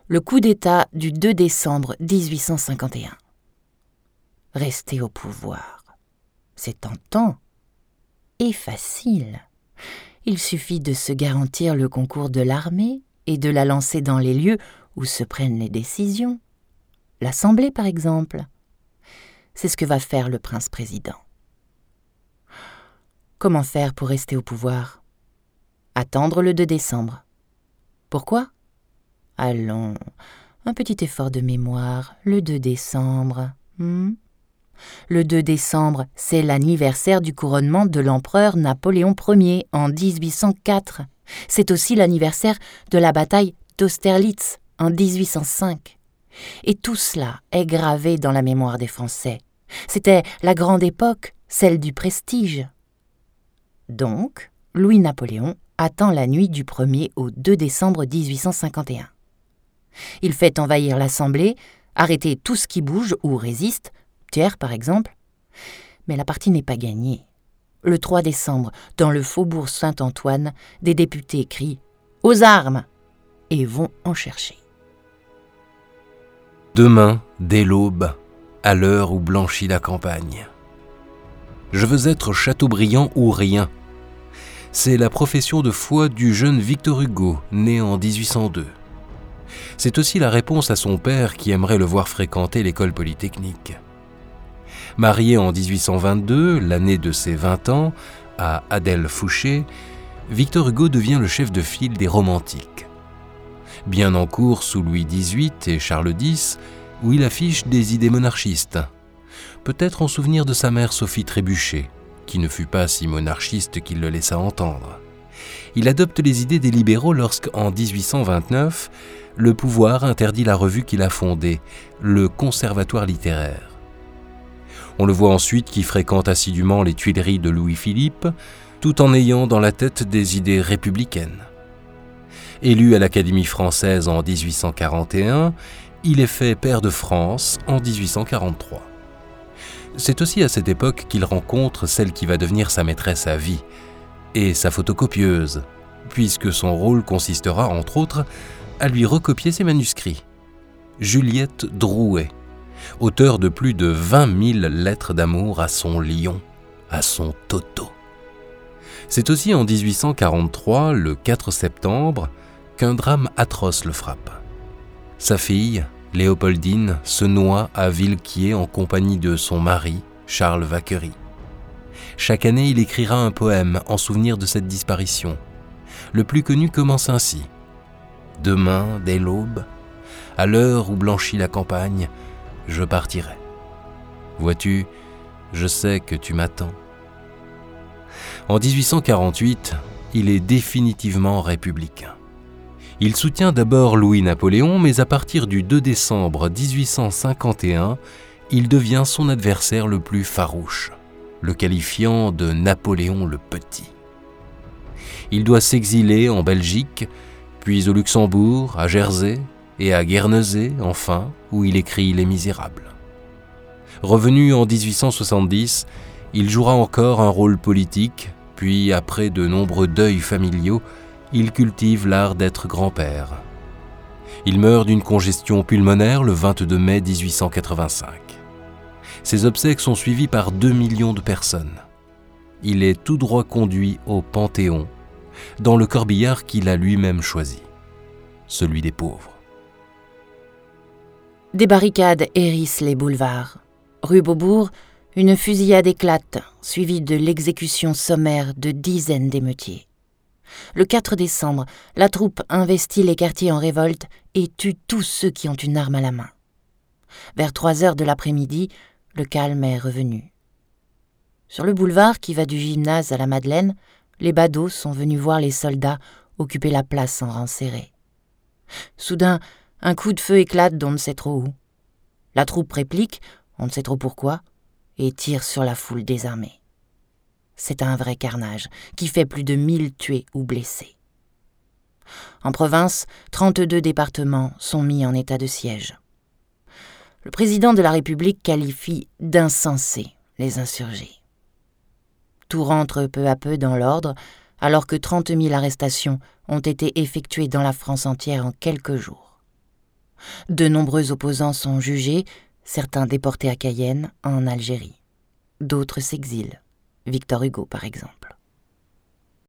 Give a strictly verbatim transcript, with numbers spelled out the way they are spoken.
Le coup d'État du deux décembre dix-huit cent cinquante et un. Rester au pouvoir, c'est tentant et facile. Il suffit de se garantir le concours de l'armée et de la lancer dans les lieux où se prennent les décisions. L'Assemblée, par exemple. C'est ce que va faire le prince-président. Comment faire pour rester au pouvoir? Attendre le deux décembre. Pourquoi? Allons, un petit effort de mémoire. Le deux décembre. Hmm? Le deux décembre, c'est l'anniversaire du couronnement de l'empereur Napoléon Ier en dix-huit cent quatre. C'est aussi l'anniversaire de la bataille d'Austerlitz en dix-huit cent cinq. Et tout cela est gravé dans la mémoire des Français. C'était la grande époque, celle du prestige. Donc, Louis-Napoléon attend la nuit du premier au deux décembre dix-huit cent cinquante et un. Il fait envahir l'Assemblée, arrêter tout ce qui bouge ou résiste, Thiers par exemple. Mais la partie n'est pas gagnée. Le trois décembre, dans le faubourg Saint-Antoine, des députés crient « Aux armes !» et vont en chercher. Demain, dès l'aube, à l'heure où blanchit la campagne. Je veux être Chateaubriand ou rien. C'est la profession de foi du jeune Victor Hugo, né en dix-huit cent deux. C'est aussi la réponse à son père qui aimerait le voir fréquenter l'école polytechnique. Marié en dix-huit cent vingt-deux, l'année de ses vingt ans, à Adèle Fouché, Victor Hugo devient le chef de file des romantiques. Bien en cours sous Louis dix-huit et Charles dix, où il affiche des idées monarchistes, peut-être en souvenir de sa mère Sophie Trébuchet, qui ne fut pas si monarchiste qu'il le laissa entendre. Il adopte les idées des libéraux lorsqu'en dix-huit cent vingt-neuf, le pouvoir interdit la revue qu'il a fondée, le Conservatoire littéraire. On le voit ensuite qui fréquente assidûment les Tuileries de Louis-Philippe, tout en ayant dans la tête des idées républicaines. Élu à l'Académie française en dix-huit cent quarante et un, il est fait pair de France en dix-huit cent quarante-trois. C'est aussi à cette époque qu'il rencontre celle qui va devenir sa maîtresse à vie, et sa photocopieuse, puisque son rôle consistera, entre autres, à lui recopier ses manuscrits. Juliette Drouet, auteur de plus de vingt mille lettres d'amour à son lion, à son Toto. C'est aussi en dix-huit cent quarante-trois, le quatre septembre, qu'un drame atroce le frappe. Sa fille, Léopoldine, se noie à Villequier en compagnie de son mari, Charles Vacquerie. Chaque année, il écrira un poème en souvenir de cette disparition. Le plus connu commence ainsi. « Demain, dès l'aube, à l'heure où blanchit la campagne, je partirai. Vois-tu, je sais que tu m'attends. » En dix-huit cent quarante-huit, il est définitivement républicain. Il soutient d'abord Louis-Napoléon, mais à partir du deux décembre dix-huit cent cinquante et un, il devient son adversaire le plus farouche, le qualifiant de Napoléon le Petit. Il doit s'exiler en Belgique, puis au Luxembourg, à Jersey et à Guernesey, enfin, où il écrit Les Misérables. Revenu en dix-huit cent soixante-dix, il jouera encore un rôle politique, puis après de nombreux deuils familiaux, il cultive l'art d'être grand-père. Il meurt d'une congestion pulmonaire le vingt-deux mai dix-huit cent quatre-vingt-cinq. Ses obsèques sont suivies par deux millions de personnes. Il est tout droit conduit au Panthéon, dans le corbillard qu'il a lui-même choisi, celui des pauvres. Des barricades hérissent les boulevards. Rue Beaubourg, une fusillade éclate, suivie de l'exécution sommaire de dizaines d'émeutiers. Le quatre décembre, la troupe investit les quartiers en révolte et tue tous ceux qui ont une arme à la main. Vers trois heures de l'après-midi, le calme est revenu. Sur le boulevard qui va du Gymnase à la Madeleine, les badauds sont venus voir les soldats occuper la place en rang serré. Soudain, un coup de feu éclate d'on ne sait trop où. La troupe réplique, on ne sait trop pourquoi, et tire sur la foule désarmée. C'est un vrai carnage qui fait plus de mille tués ou blessés. En province, trente-deux départements sont mis en état de siège. Le président de la République qualifie d'insensés les insurgés. Tout rentre peu à peu dans l'ordre, alors que trente mille arrestations ont été effectuées dans la France entière en quelques jours. De nombreux opposants sont jugés, certains déportés à Cayenne, en Algérie. D'autres s'exilent, Victor Hugo par exemple.